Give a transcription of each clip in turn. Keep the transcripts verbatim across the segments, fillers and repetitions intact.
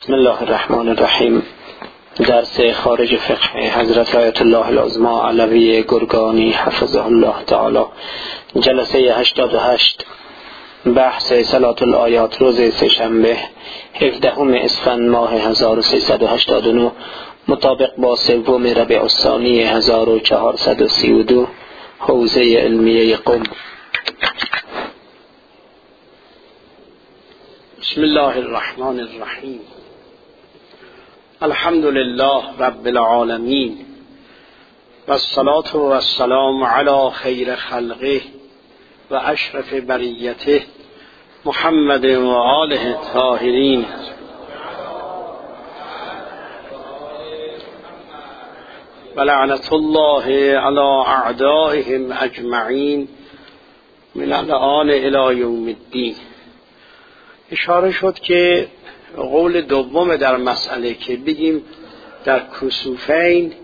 بسم الله الرحمن الرحیم. درس خارج فقه حضرت آیت الله العظمی علوی گرگانی حفظه الله تعالی، جلسه هشتاد و هشت، بحث صلاة الآیات، روز سه‌شنبه هفدهم اسفند ماه هزار و سیصد و هشتاد و نه مطابق با سوم ربیع الثانی هزار و چهارصد و سی و دو، حوزه علمیه قم. بسم الله الرحمن الرحیم. الحمد لله رب العالمین و الصلاة و السلام علی خیر خلقه و اشرف بریته محمد و آله الطاهرین. و لعنت الله علی اعدائهم اجمعین من الآن الی یوم الدین. اشاره شد که قول دوم در مسئله که بگیم در کسوفین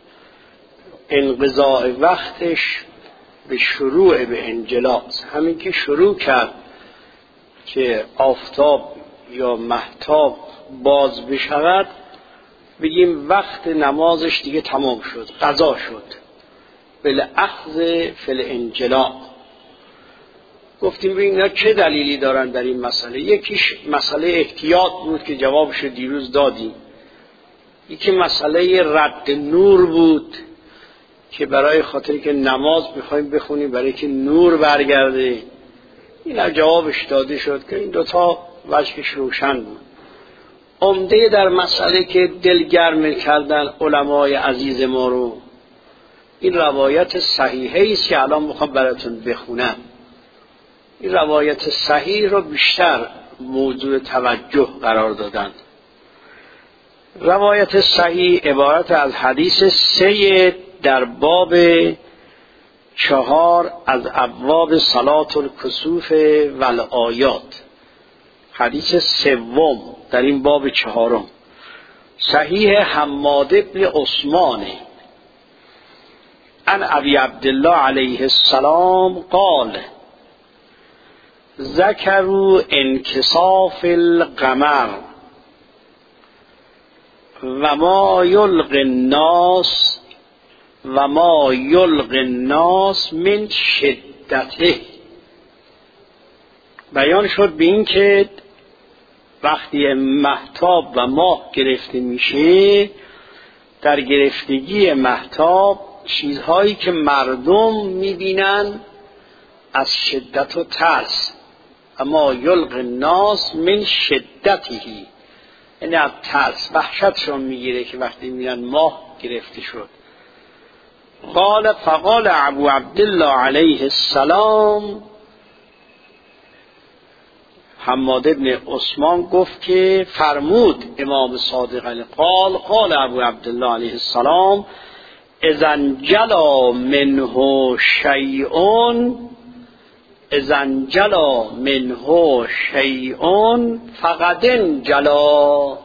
انقضاء وقتش به شروع به انجلاست، همین که شروع کرد که آفتاب یا مهتاب باز بشود بگیم وقت نمازش دیگه تمام شد، قضا شد، بالاخذ فی الانجلاء. گفتیم اینا چه دلیلی دارن در این مسئله؟ یکیش مسئله احتیاط بود که جوابش دیروز دادیم، یکی مسئله رد نور بود که برای خاطری که نماز میخوایم بخونیم برای که نور برگرده، این جوابش داده شد که این دوتا وجهش روشن بود. عمده در مسئله که دلگرم کردن علمای عزیز ما رو این روایت صحیحه است که الان میخوام براتون بخونم. این روایت صحیح رو بیشتر موضوع توجه قرار دادن. روایت صحیح عبارت از حدیث سه در باب چهار از ابواب صلاة الکسوف و الآیات، حدیث سوم در این باب چهارم، صحیح حماد ابن عثمان عن ابی عبدالله علیه السلام قال ذکروا انکساف القمر و ما یلقی الناس و ما یلقی الناس من شدته. بیان شد به این که وقتی مهتاب و ماه گرفته میشه، در گرفتگی مهتاب چیزهایی که مردم میبینن از شدت و ترس، اما یلقی الناس من شدته، یعنی از ترس وحشتشون میگیره که وقتی میرن ماه گرفته شد. قال فقال ابو عبدالله علیه السلام، حماد ابن عثمان گفت که فرمود امام صادق علیه قال قال ابو عبدالله علیه السلام اذا انجلا منه شیء اذا انجلا منه شیء فقد انجلا.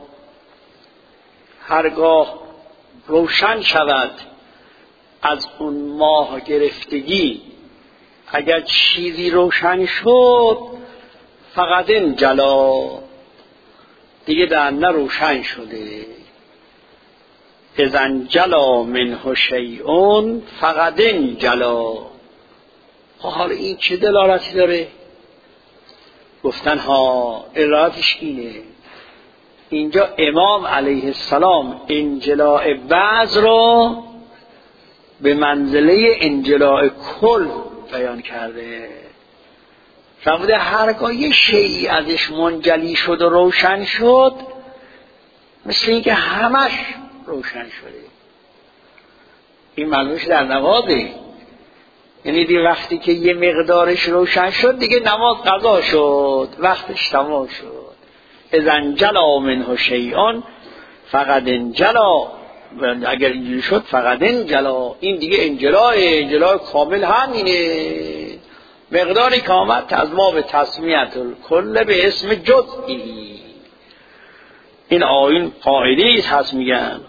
هرگاه روشن شود از اون ماه گرفتگی، اگر چیزی روشن شد فقد انجلا، دیگه در نه روشن شده. اذا انجلا منه شیء فقد انجلا. حالا این چه دلالتی داره؟ گفتن ها دلالتش اینه، اینجا امام علیه السلام انجلاء بعض رو به منزله انجلاء کل بیان کرده. فرموده هرگاه یه شیئی ازش منجلی شد و روشن شد، مثل اینکه همش روشن شده. این معلومش در نمازه، یعنی دی وقتی که یه مقدارش روشن شد دیگه نماز قضا شد، وقتش تمام شد. اذا انجلا منه شیء فقد انجلا، اگر اینجوری شد فقد انجلا، این دیگه انجلاه انجلاه کامل همینه، مقداری که آمد از باب تسمیت الکل به اسم جزئی. این آیین قاعده هست میگن.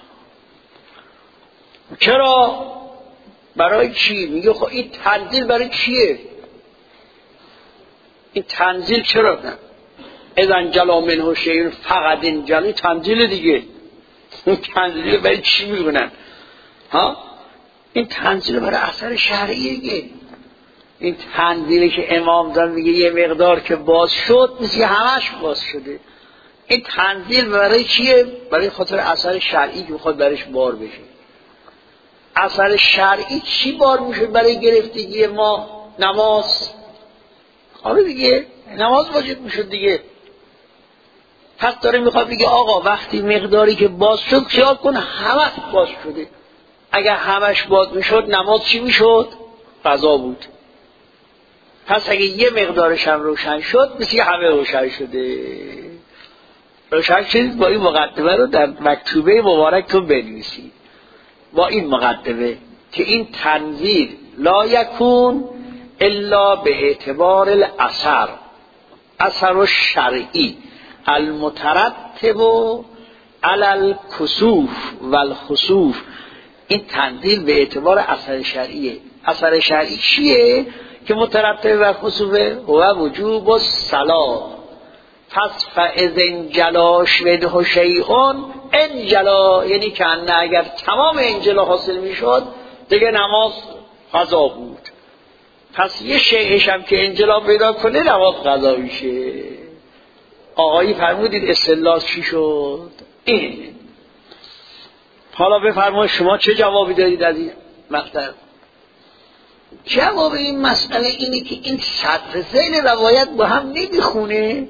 چرا؟ برای چی؟ میگه خب این تنزیل برای چیه؟ این تنزیل چرا نه؟ اذا انجلا منه شیء فقط انجلا تنزیل دیگه. این تنزیل برای چی میگونن؟ ها این تنزیل برای اثر شرعیه دیگه. این تنزیلی که امام داره میگه یه مقدار که باز شد مثل همش باز شده. این تنزیل برای چیه؟ برای خاطر اثر شرعی که میخواد برش بار بشه. اثر شرعی چی بار میشه برای گرفتگی ما؟ نماز. آره دیگه نماز واجب میشد دیگه. پس داره میخواد بگه آقا وقتی مقداری که باز شد خیال کن همش باز شده. اگر همش باز میشد نماز چی میشد؟ قضا بود. پس اگه یه مقدارش هم روشن شد مثل همه روشن شده. روشن شدید با این مقدمه رو در مکتوبه مبارکتون بنویسید، با این مقدمه که این تنزیل لا یکون الا به اعتبار الاثر، اثر الشرعی المترتب علی الکسوف و الخسوف. این تنزیل به اعتبار اثر شرعیه. اثر شرعی چیه که مترتب بر خسوفه؟ هو وجوب الصلاة. پس فاذ انجلاش وده شیئون انجلا، یعنی که انه اگر تمام انجلا حاصل میشد دیگه نماز قضا بود. پس یه شیعش هم که انجلا پیدا کنه نماز قضا میشه. آقایی فرمودید استدلال چی شد؟ این. حالا بفرمایید شما چه جوابی دارید از این مطلب؟ جواب این مسئله اینه که این صدر ذیل روایت با هم نمیخونه.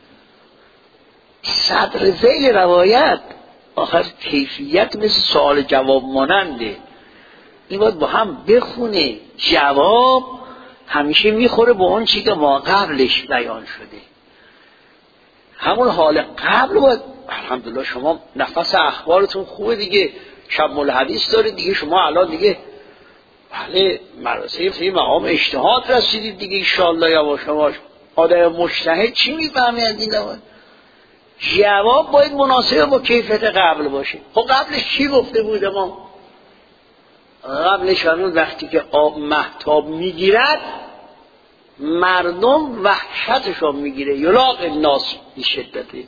صدر ذیل روایت آخر کیفیت مثل سوال جواب ماننده، این باید با هم بخونه. جواب همیشه میخوره با اون چی که ما قبلش بیان شده. همون حال قبل باید. الحمدلله شما نفس اخبارتون خوبه دیگه، شب الحدیث داره دیگه، شما الان دیگه بله مراسم فی مقام اجتهاد رسیدید دیگه انشاءالله. یواش یواش آدم مجتهد چی میفهمه از این دوان؟ جواب باید مناسب با کیفیت قبل باشه. خب قبلش چی گفته بود ما؟ قبلش همون وقتی که آب مهتاب میگیرد مردم وحشتشون میگیره. یلاق الناس بی شدته،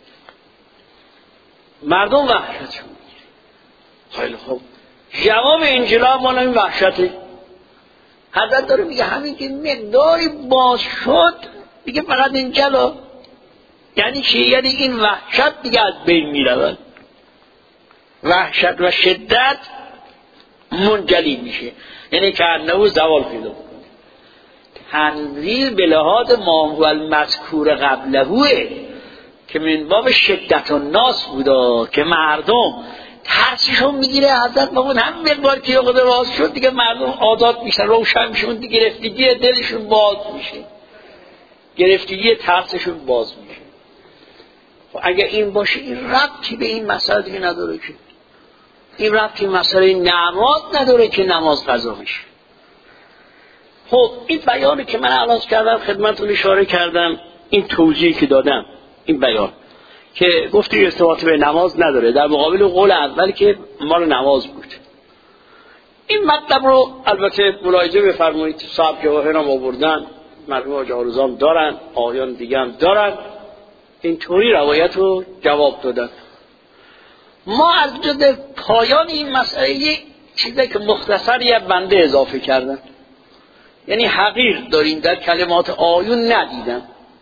مردم وحشتشون میگیره. خیلی خوب، جواب انجلا مال این وحشته. حضرت داره میگه همین که مقداری باز شد دیگه فقط انجلا. یعنی چی؟ یعنی این وحشت دیگه از بین میرود. وحشت و شدت منجلی میشه، یعنی که انه زوال پیدا کنه. تنزیل به لحاظ ما هو المذکور قبلهوه که من باب شدت الناس بودا که مردم ترسشون میگیره. حضرت بابون هم مقدار که یقدر راز شد دیگه مردم آزاد میشن، روشن میشن دیگه، گرفتگی دلشون باز میشه، گرفتگی ترسشون باز میشه. و اگر این باشه این ربطی به این مسئله دیگه نداره که این ربطی مسئله نماز نداره که نماز قضا میشه. خب این بیانی که من الان کردم خدمتتون اشاره کردم، این توضیحی که دادم، این بیان که گفتی ارتباط به نماز نداره در مقابل قول اول که مال نماز بود. این مطلب رو البته ملاحظه بفرمایید، صاحب جواهر هم آوردن، مرحوم حاج آرزوام دارن، آقایان دیگه هم دارن، اینطوری روایت رو جواب دادن. ما از جد پایان این مسئله یک چیزی که مختصری بنده اضافه کردن، یعنی حقیر داریم در کلمات آیون ندیدم،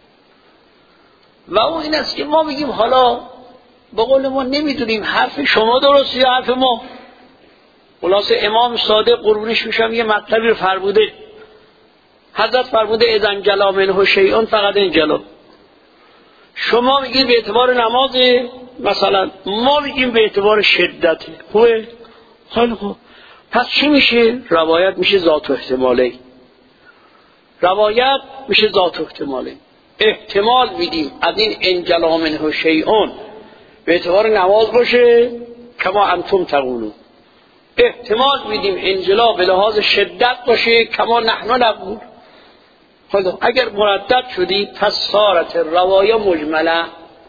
و اون این است که ما بگیم حالا به قول ما نمیدونیم حرف شما درست یا حرف ما. خلاصه امام صادق قربونش میشم یه مطلبی رو فرموده، حضرت فرموده اذا انجلا منه شیئون فقط انجلا. شما میگید به اعتبار نماز، مثلا ما میگیم به اعتبار شدت. خوبه؟ خیلی خوب. پس چی میشه؟ روایت میشه ذات و احتماله. روایت میشه ذات و احتماله. احتمال میدیم از این انجلا منه شیئون به اعتبار نماز باشه کما انتم تقولون. احتمال میدیم انجلا به لحاظ شدت باشه کما نحن نقول. خدا اگر مردد شدی پس صارت روایه مجمله،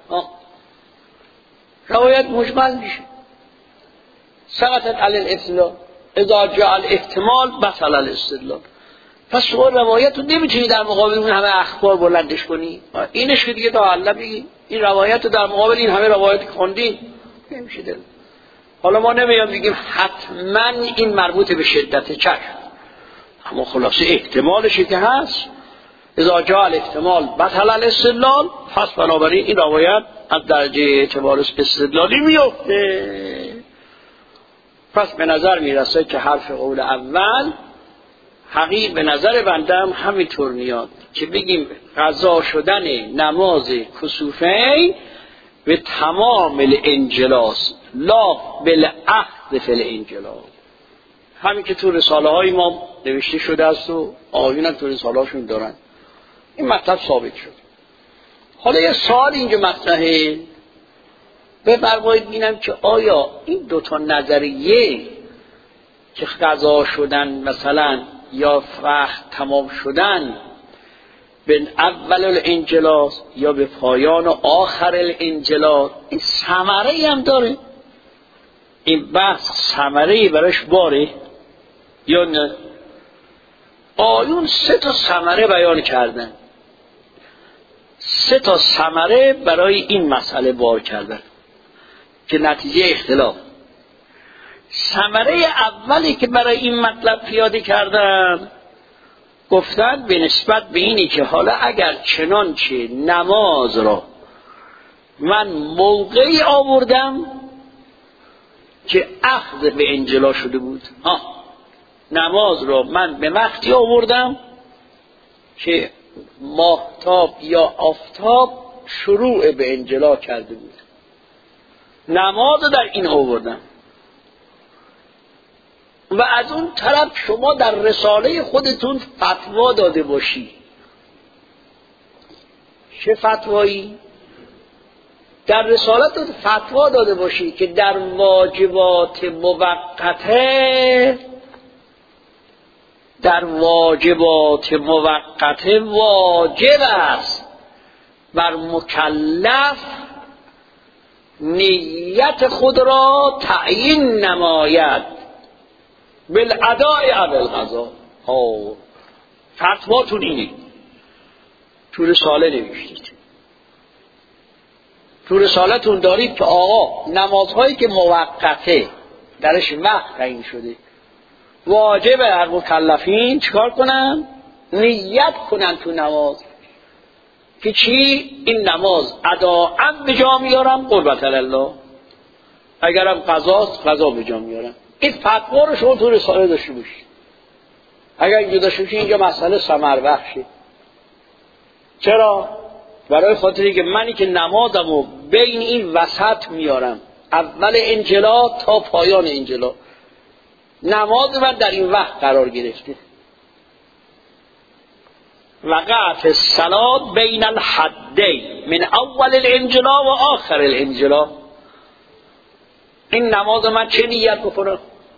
روایت مجمل میشه. سقطت علی الاستدلال، اذا جاء الاحتمال بطل الاستدلال. پس شما روایت رو نمیتونی در مقابل اون همه اخبار بلندش کنی. اینش که دیگه تا الله بگی این روایت رو در مقابل این همه روایت که خوندی نمیشه دل. حالا ما نمیام بگیم حتما این مربوط به شدت چشم، اما خلاصه احتمالشه که هست. اذا جاء الاحتمال بطل الاستدلال، پس بنابراین این روایت از درجه اعتبار استدلالی میفته. پس به نظر میرسه که حرف قول اول حقیق به نظر بنده هم همینطور میاد که بگیم قضا شدن نماز کسوفین به تمام الانجلاس لا بالعهد فی الانجلاس، همین که تو رساله های ما نوشته شده است و آیون هم تو رساله هاشون دارن، این مطلب ثابت شد. حالا یه سوال اینجا مطرحه، بفرمایید ببینم که آیا این دوتا نظریه که قضا شدن مثلا یا وقت تمام شدن به اول الانجلاس یا به پایان و آخر الانجلاس، این ثمره هم داره؟ این بحث ثمره براش باره یا نه؟ آیون سه تا ثمره بیان کردن، سه تا ثمره برای این مسئله بار کردن که نتیجه اختلاف. ثمره اولی که برای این مطلب پیاده کردن گفتن به نسبت به اینی که حالا اگر چنانچه نماز را من موقعی آوردم که اخذ به انجلا شده بود، ها نماز را من به وقتی آوردم که ماهتاب یا آفتاب شروع به انجلا کرده بود، نماز رو در این آوردم. و از اون طرف شما در رساله خودتون فتوا داده باشی. چه فتوایی؟ در رسالتون فتوا داده باشی که در واجبات موقته در واجبات موقته واجب است بر مکلف نیت خود را تعیین نماید بالاداء او القضاء. ها فتواتون اینه، تو رساله نوشتید، تو رسالتون دارید که آقا نمازهایی که موقته درش وقت تعیین شده واجب هر مکلفین چیکار کنن؟ نیت کنن تو نماز که چی؟ این نماز اداء به جا میارم قربت الله، اگرم قضاست قضا به جا میارم. این فتوا رو شما تو رساله داشته باشید. اگر اینجا داشته باشید اینجا مسئله ثمر بخشه. چرا؟ برای خاطری که منی که نمازمو بین این وسط میارم، اول انجلا تا پایان انجلا، نماز من در این وقت قرار گرفته. وقعت الصلاة بین الحدین من اول الانجلا و آخر الانجلا. این نماز من چه نیت بکنم؟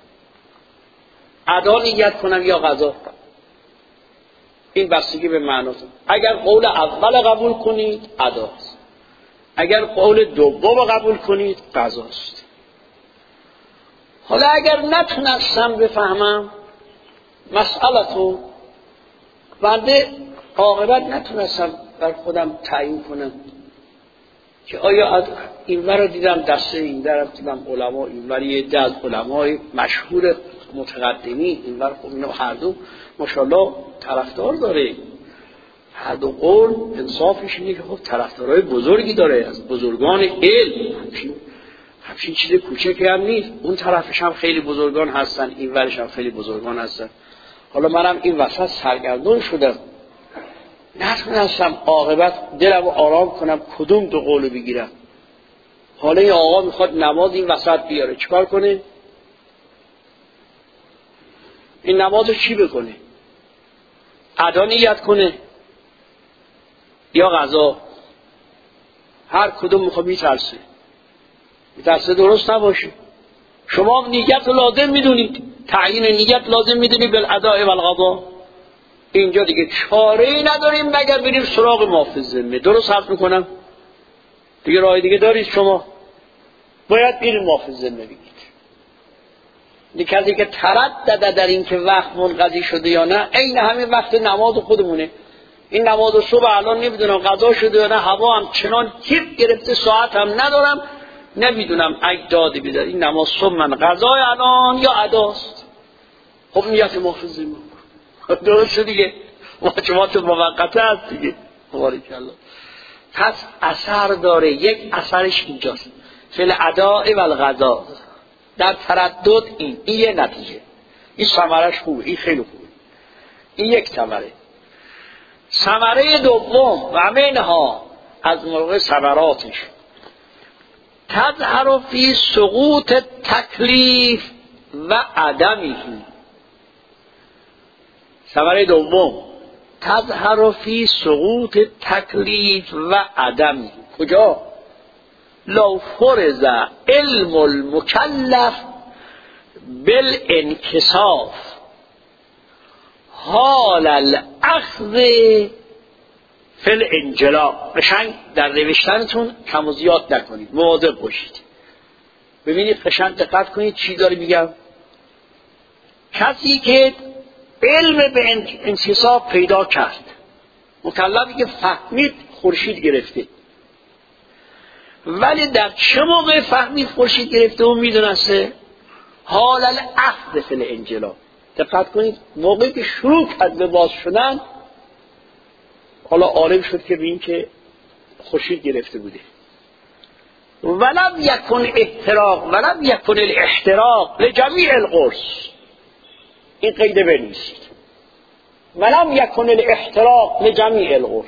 ادا نیت کنم یا قضا؟ این بستگی به معناست. اگر قول اول قبول کنید اداست، اگر قول دوم قبول کنید قضاست. حالا اگر نتونستم بفهمم مسئله‌تو، بنده عاقبت نتونستم بر خودم تعیین کنم که آیا این ور رو دیدم دسته این در دیدم علما، این ور یه عده از علمای مشهور متقدمی، این ور خب اینو هر دو ماشاءالله طرفدار داره، هر دو قول انصافش اینه که خب طرفدارای بزرگی داره از بزرگان علم، همچین همچین چیز کوچکی هم نیست. اون طرفش هم خیلی بزرگان هستن، این ورش هم خیلی بزرگان هستن. حالا منم این وسط سرگردان شدم، نتونستم عاقبت دلمو آرام کنم کدوم دو قولو بگیرم. حالا این آقا میخواد نماز این وسط بیاره، چیکار کنه؟ این نمازو چی بکنه؟ ادا نیت کنه یا قضا؟ هر کدوم میخواد میترسه، میترسه درست نباشه. شما نیت لازم میدونید، تعیین نیت لازم میدونید بالاداء والقضاء. اینجا دیگه چاره ای نداریم مگر بریم سراغ محافظ ذمه. درست حرف میکنم؟ دیگه راه دیگه دارید شما؟ باید بریم محافظ ذمه بگید. کسی که تردد در این که وقت منقضی شده یا نه، عین همین وقت نماز خودمونه. این نماز صبح الان نمیدونم قضا شده یا نه، هوا هم چنان تیپ گرفته، ساعت هم ندارم، نمیدونم اگه داده بیدار این نماز صبح من قضای الان یا اداست. خب نیت محفظی ما درست دیگه، واجبات موقته هست دیگه. بارکالله. پس اثر داره. یک اثرش اینجاست، فی الاداء و القضاء، در تردد. این این یه نتیجه، این ثمرش خوبه، این خیلی خوبه، این یک ثمره. ثمره دوم و منها از موقع ثمراتش تظهر فی سقوط تکلیف و عدمه. ثمره دوم تظهر فی سقوط تکلیف و عدمه. کجا؟ لو فرض علم المکلف بالانکساف حال الاخذ فی الانجلاء. قشنگ در نوشتنتون کم و زیاد نکنید، مواظب باشید. ببینید قشنگ دقت کنید چی داره میگم. کسی که علم به انکساف پیدا کرد، مکلفی که فهمید خورشید گرفته، ولی در چه موقع فهمید خورشید گرفته و میدونسته؟ حال الاخذ فی الانجلاء. دقت کنید، موقعی که شروع کرد به باز شدن، حالا عالم شد که ببین که خورشید گرفته بوده. ولم یکن احتراق ولم یکن الاحتراق لجمیع القرص. این قیده بنویسید، ولم یکن الاحتراق لجمیع القرص.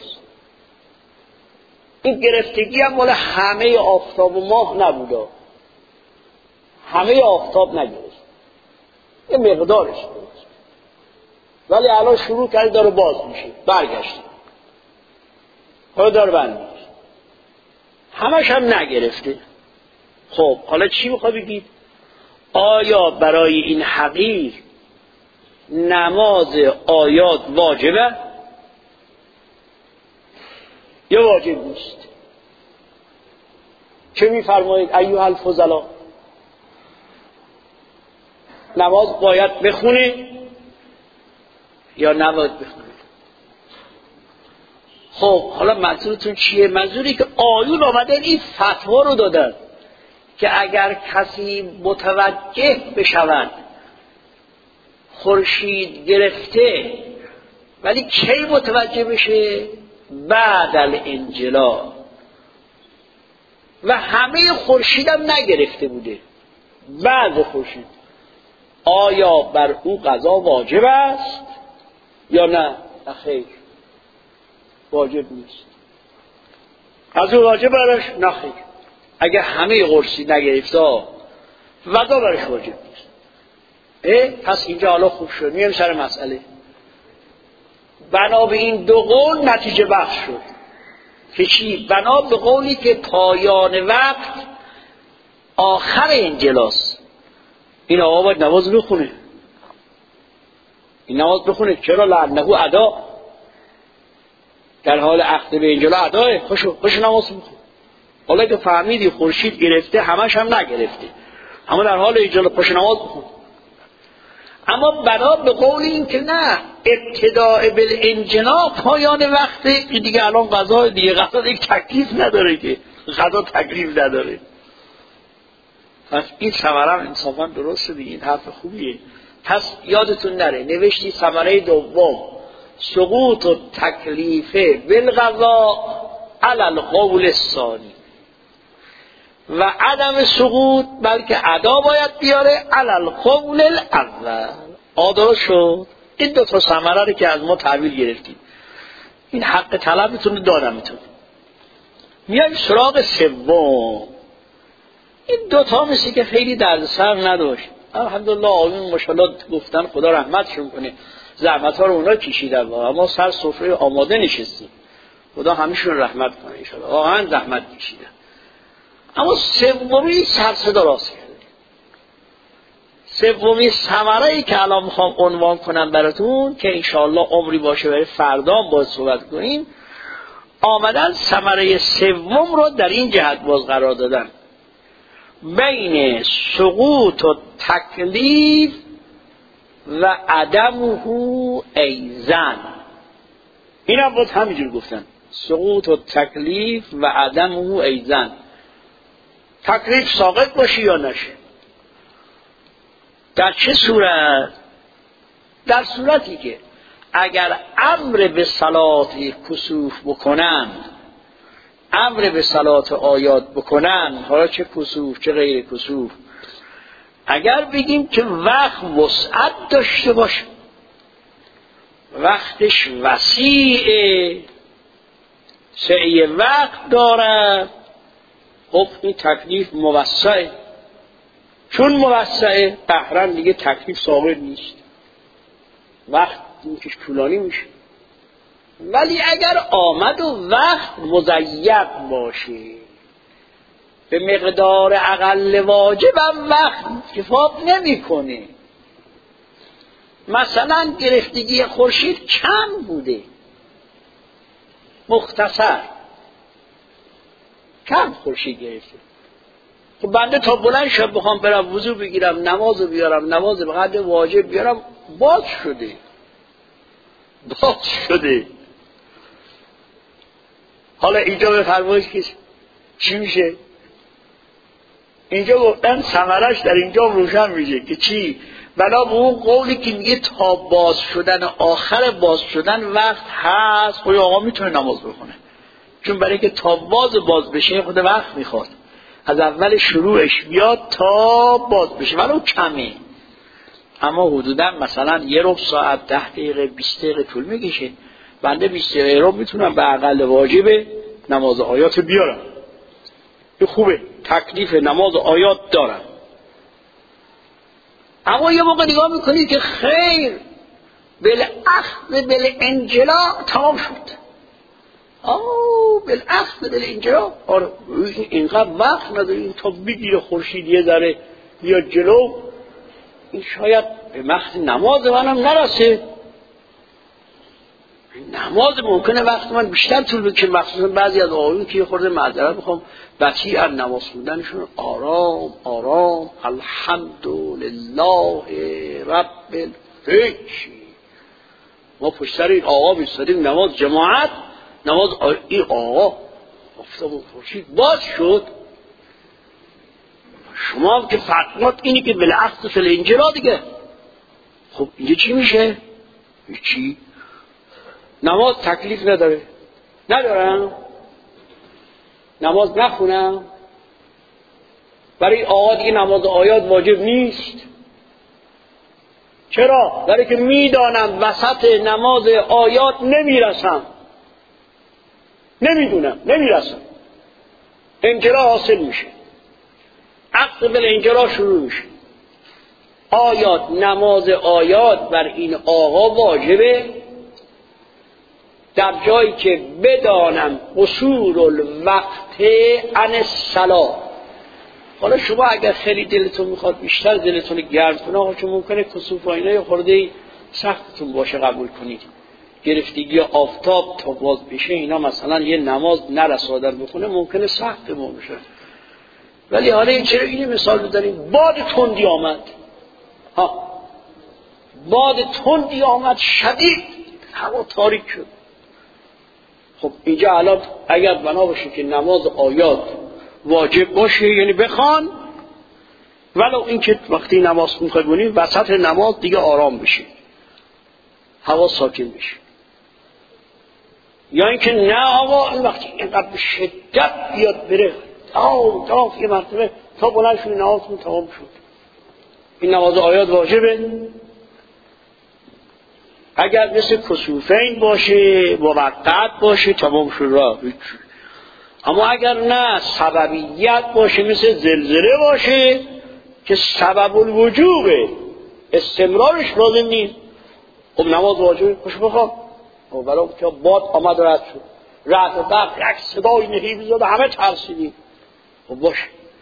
این گرفتگی هم مال همه آفتاب و ماه نبوده، همه آفتاب نگرفت، یه مقدارش بود، ولی الان شروع کرد داره باز میشه، برگشت حالا داره بند میشه، همش هم نگرفته. خب حالا چی میخواد بگید؟ آیا برای این حقیر نماز آیات واجبه یا واجب نیست؟ چه میفرمایید ایها الفضلا؟ نماز باید بخونه یا نباید بخونه؟ خب حالا منظورتون چیه؟ منظوری که آیون آمدن این فتوا رو دادن که اگر کسی متوجه بشود خورشید گرفته، ولی کی متوجه بشه؟ بعد الانجلاء، و همه خورشید هم نگرفته بوده، بعد خورشید، آیا بر او قضا واجب است یا نه؟ خیر، واجب نیست. قضا واجب برش؟ نه خیر. اگه همه خورشید نگرفته قضا برش واجب نیست. اه پس اینجا حالا خوب شد، میام سر مسئله. بنا به این دو قول نتیجه بخش شد که چی؟ بنا به قولی که پایان وقت آخر انجلاست، این آقا باید نماز بخونه، این نماز بخونه. چرا؟ لعنهو ادا، در حال عقد به انجلا اداه. خوشو خوش نماز بخون. حالا که فهمیدی خورشید گرفته، همش هم نگرفته، اما در حال انجلا خوش نماز بخون. اما بنا به قول این که نه، ابتداء بالانجلا پایان وقته، که دیگه الان قضا دیگه قضا دیگه تکلیف نداره، که قضا تکلیف نداره. پس این ثمره انصافا درسته دیگه، این حرف خوبیه. پس یادتون نره نوشتی ثمره دوم سقوط و تکلیفه بالقضا علی القول الثانی، و عدم سقوط بلکه ادا باید بیاره علی القول الاول. آدا شد. این دو تا ثمره رو که از ما تحویل گرفتیم، این حق طلبتون رو دادمتون. میایم سراغ سوم. این دو تا مثل که خیلی دردسر نداشت، الحمدلله. آقایون ماشاءالله گفتن خدا رحمتشون کنه، زحمت ها رو اونا کشیدن، اما سر سفره آماده نشستیم، خدا همیشون رحمت کنه ان شاء الله. واقعا زحمت کشیدن. اما سومی سر صدا راست کرده. سومی ثمره‌ای که الان میخوام عنوان کنم براتون که ان شاء الله عمری باشه برای فردا باید صحبت کنیم، آمدن ثمره سوم رو در این جهت باز قرار دادن. بین سقوط و تکلیف و عدمه ایزن. این هم باید همینجور گفتن، سقوط و تکلیف و عدمه ایزن. تکلیف ساقط باشه یا نشه. در چه صورت؟ در صورتی که اگر امر به صلات کسوف بکنند، امر به صلات آیات بکنند، حالا چه کسوف چه غیر کسوف، اگر بگیم که وقت وسعت داشته باشه، وقتش وسیعه، سعی وقت دارد، خب این تکلیف موسعه. چون موسعه قهرن دیگه تکلیف ساقط نیست، وقت اینکش طولانی میشه. ولی اگر آمد و وقت مضیق باشه، به مقدار اقل واجب هم وقت کفایت نمیکنه. مثلا گرفتگی خورشید کم بوده، مختصر کم خورشید گرفته، خب بنده تا بلند شب بخوام برم وضو بگیرم، نمازو بیارم، نماز به قدر واجب بیارم، باز شده باز شده حالا اینجا بفرمایید که چی میشه؟ اینجا گفتن ثمرش در اینجا روشن میشه که چی؟ بنا به اون قولی که میگه تا باز شدن، آخر باز شدن وقت هست، خود آقا میتونه نماز بخونه، چون برای که تا باز باز بشه خود وقت میخواد، از اول شروعش بیاد تا باز بشه، ولو کمه، اما حدودا مثلا یه ربع ساعت، ده دقیقه، بیست دقیقه طول میکشه. بنده بیست دقیقه رو میتونم به اقل واجب نماز آیات بیارم، این خوبه، تکلیف نماز آیات دارم. اما یه موقع نگاه میکنی که خیر بالاخذ بالانجلا تمام شد، آه بالاخذ بالانجلا، آره اینقدر وقت نداریم تا بگیره خورشید یه ذره یا جلو، این شاید به وقت نماز منم نرسه. نماز ممکنه وقت من بیشتر طول بکشه، مخصوصا بعضی از آقایون که خورده معذرت میخوام بطیء از نماز خوندنشون، آرام آرام الحمدلله رب العالمین. ما پشت سر این آقا بیستادیم نماز جماعت، نماز آ... این آقا افتاد خورشید باز شد. شما که فتوات اینی که بالاخص فل انجلا دیگه، خب اینجا چی میشه؟ چی؟ نماز تکلیف نداره، ندارم نماز نخونم، برای آقا دیگه نماز آیات واجب نیست. چرا؟ برای که میدانم وسط نماز آیات نمیرسم، نمیدونم نمیرسم، انجلا حاصل میشه، عقد بالانجلا شروع میشه. آیات، نماز آیات بر این آقا واجبه در جایی که بدانم قصور الوقت عن الصلاة. حالا شما اگر خیلی دلتون میخواد بیشتر دلتون گرم کنه، چون ممکنه کسوف و اینا خورده سختتون باشه قبول کنید، گرفتگی آفتاب تا باز بشه اینا مثلا یه نماز نرسادن بخونه ممکنه سخت باشه. ولی حالا این چرا این مثال بزنیم؟ باد تندی آمد، ها باد تندی آمد شدید، هوا تاریک شد. خب اینجا الان اگر بنا باشه که نماز آیات واجب باشه یعنی بخوان، ولو اینکه وقتی نماز می‌خونیم وسط نماز دیگه آرام بشه، هوا ساکن بشه، یا اینکه نه آقا این وقتی اینقدر به شدت بیاد بره داو داو یه مرتبه تا بلند شد نمازتون تمام شد، این نماز آیات واجبه. اگر مثل کسوفین باشه، موقت باشه، تمام شد راه. اما اگر نه سببیت باشه، مثل زلزله باشه که سبب الوجوبه، استمرارش لازم نیست، خب نماز واجبه، خوش بخوام. خب برای که باد آمد رد شد، رد و برق یک صدای نهیبی زد، همه ترسیدیم، خب باشه.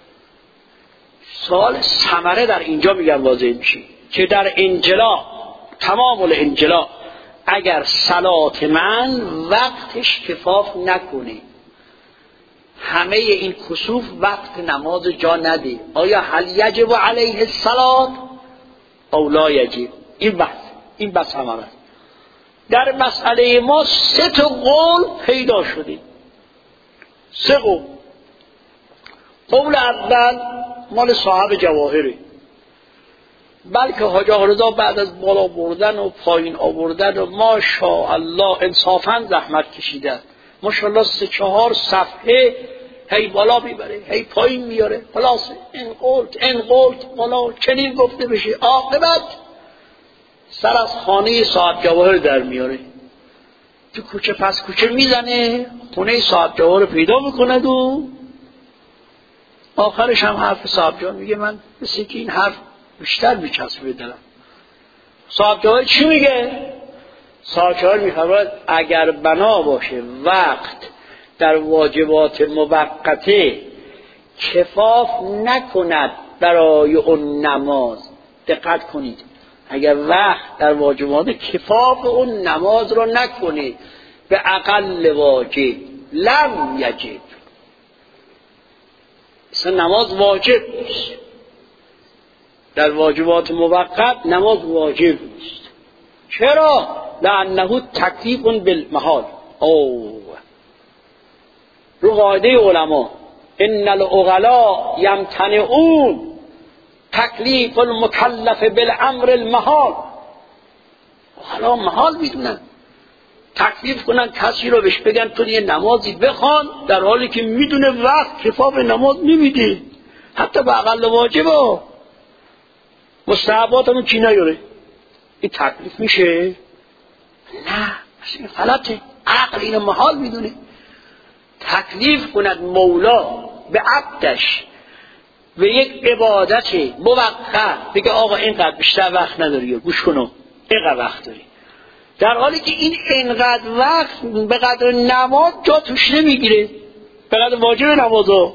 سوال ثمره در اینجا میگم واضح میشه که در انجلا، تمام الانجلا، اگر صلات من وقتش کفاف نکنه، همه این کسوف وقت نماز جا نده. آیا هل یجب علیه الصلاة او لا یجب؟ این بحث این بحث هم هست. در مسئله ما سه تا قول پیدا شده، سه قول. قول اول مال صاحب جواهره، بلکه حاج آقا رضا بعد از بالا بردن و پایین آوردن و ماشاءالله انصافا زحمت کشیدن، ماشاءالله سه چهار صفحه هی بالا میبره هی پایین میاره، خلاص این قلت این قلت بالا چنین گفته بشه، عاقبت سر از خانه صاحب جواهر در میاره، تو کوچه پس کوچه میزنه، خونه صاحب جواهر پیدا میکند و آخرش هم حرف صاحب جواهر میگه من مثل که این حرف بیشتر میچسبه دلم. صاحب جواهر چی میگه؟ صاحب جواهر میفرماید اگر بنا باشه وقت در واجبات موقته کفاف نکند برای اون نماز، دقت کنید، اگر وقت در واجبات کفاف اون نماز رو نکنه به اقل واجب لم یجب، اصلا نماز واجب نیست. در واجبات موقت نماز واجب نیست. چرا؟ لانه تکلیف بالمحال. او رو قاعده علما ان العقلاء یمتنعون تکلیف المکلف بالامر المحال. عقلا محال میدونن تکلیف کنن کسی رو بهش بگن تو یه نمازی بخوان، در حالی که میدونه وقت کفاف نماز نمیده، حتی به اقل واجبه مستحبات همون کی نیاره. این تکلیف میشه؟ نه، این غلطه. عقل اینو محال میدونه. تکلیف کند مولا به عبدش و یک عبادت موقت، بگه آقا اینقدر بیشتر وقت نداری یا گوش کنو اینقدر وقت داری، در حالی که این اینقدر وقت به قدر نماز جا توش نمیگیره، به قدر واجب نمازا.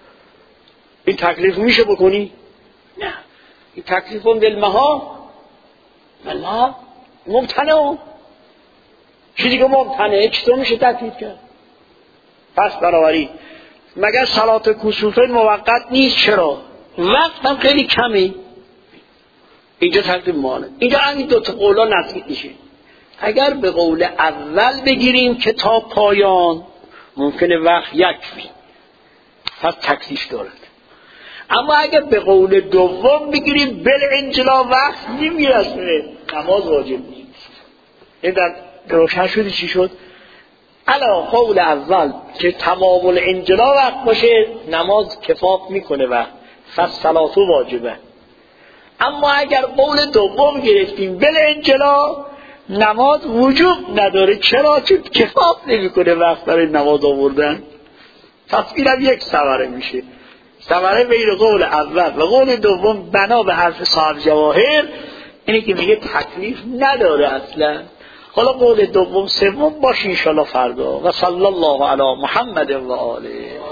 این تکلیف میشه بکنی؟ نه، این تکلیف هم بالمحال بالمحال ممتنع. چیزی که ممتنعه چطور میشه تکلیف کرد؟ پس بنابراین مگر صلات کسوفه موقت نیست؟ چرا؟ وقت هم خیلی کمه. اینجا تکلیف ماله. اینجا همین دو تا قولا نزدیک میشه. اگر به قول اول بگیریم که تا پایان ممکنه وقت یکفی، پس تکلیف دارد. اما اگر به قول دوم بگیریم بالانجلا وقت نمیرسه، نماز واجب نیست. این در روشن شدی چی شد؟ علا قول اول که تمام الانجلا وقت باشه نماز کفاف میکنه و فالصلاة واجبه. اما اگر قول دوم گرفتیم بالانجلا نماز وجوب نداره. چرا؟ چون کفاف نمیکنه وقت برای نماز آوردن. پس اینم یک ثمره میشه. ثمره بین قول اول و قول دوم بنا به حرف صاحب جواهر اینه که میگه تکلیف نداره اصلا. حالا قول دوم سوم باشه انشالله فردا. و صلی الله علی محمد و آله.